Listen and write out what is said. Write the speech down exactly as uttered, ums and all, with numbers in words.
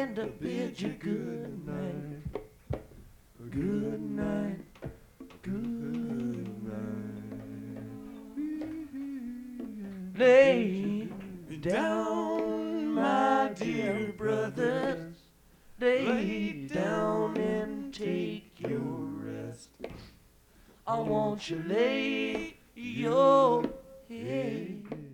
and to bid you good night. Good night, good night. Lay down, my dear brothers. Lay down and take your rest. I want you lay your head